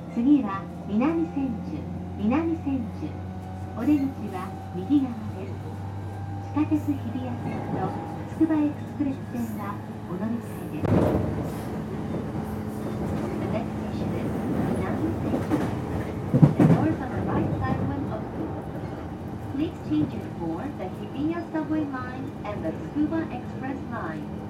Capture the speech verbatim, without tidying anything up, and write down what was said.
次は南千住、南千住。お出口は右側です。地下鉄日比谷線とつくばエクスプレス線はお乗り換えです。The next station is Minami Senju. The doors on the right side when open. Please change it for the Hibiya subway line and the Tsukuba Express line.